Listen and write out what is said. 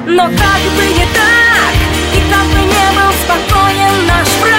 Но как бы не так, и как бы не был спокоен наш враг,